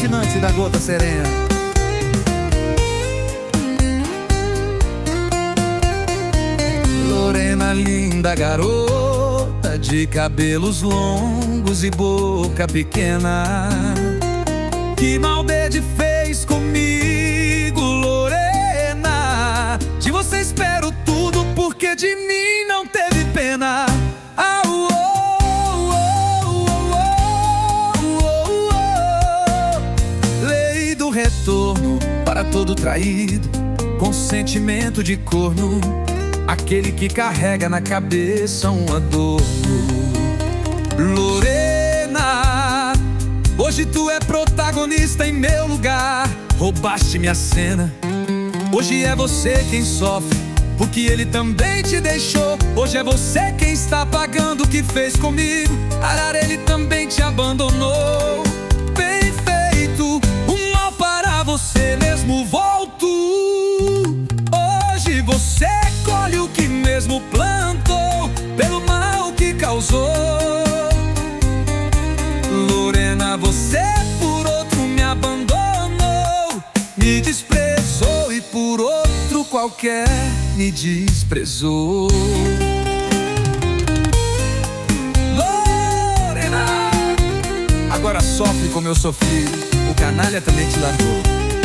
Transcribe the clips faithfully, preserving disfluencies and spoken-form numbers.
fascinante da gota serena. Lorena, linda garota, de cabelos longos e boca pequena, que maldade fez comigo, Lorena? De você espero tudo, porque de mim não teve pena. Ah, oh, oh, oh, oh, oh, oh. Lei do retorno para todo traído, com sentimento de corno, aquele que carrega na cabeça um adorno. Lorena, hoje tu é protagonista em meu lugar. Roubaste minha cena, hoje é você quem sofre, porque ele também te deixou. Hoje é você quem está pagando o que fez comigo. Arara, ele também te abandonou. Bem feito, o mal para você mesmo volto. Hoje você colhe o que mesmo plantou, pelo mal que causou. Lorena, você por outro me abandonou, me desprezou e por outro qualquer me desprezou. Lorena, agora sofre como eu sofri, o canalha também te largou.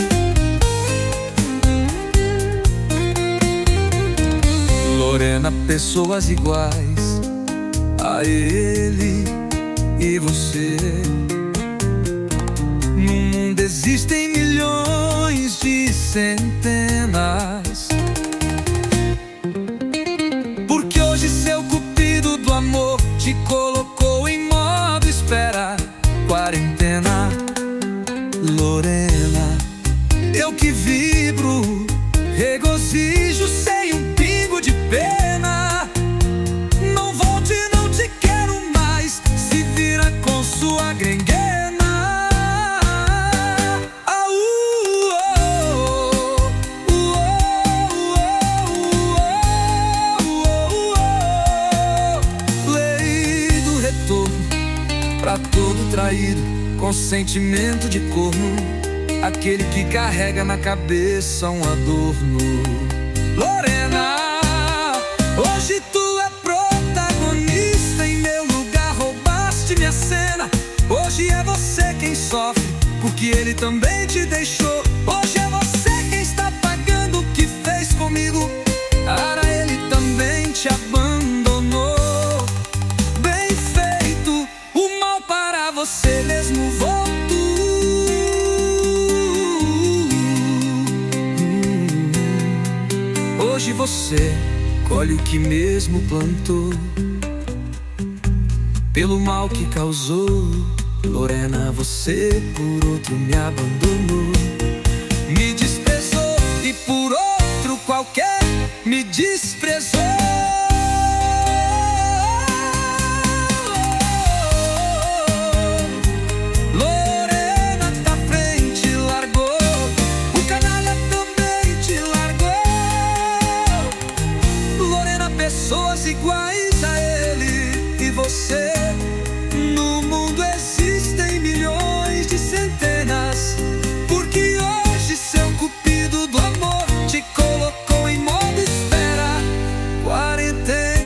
Lorena, pessoas iguais a ele e você. No mundo existem milhões de centenas, porque hoje seu cupido do amor te colocou em modo espera, quarentena. Lorena, eu que vibro, regozijo sem um pingo de pena. Não volte, não te quero mais, se vira com sua grenguena. Ah, uh, oh, uh, oh, uh, oh. Lei do retorno pra todo traído, com sentimento de corno, aquele que carrega na cabeça um adorno. Lorena, hoje tu é protagonista em meu lugar. Roubaste minha cena, hoje é você quem sofre, porque ele também te deixou. Hoje é você quem está pagando o que fez comigo. Ara, ele também te abandonou. Bem feito, o mal para você mesmo voltou. Hoje você colhe o que mesmo plantou, pelo mal que causou. Lorena, você por outro me abandonou, me desprezou e por outro qualquer me desprezou. Lorena, da frente largou, o canalha também te largou. Lorena, pessoas iguais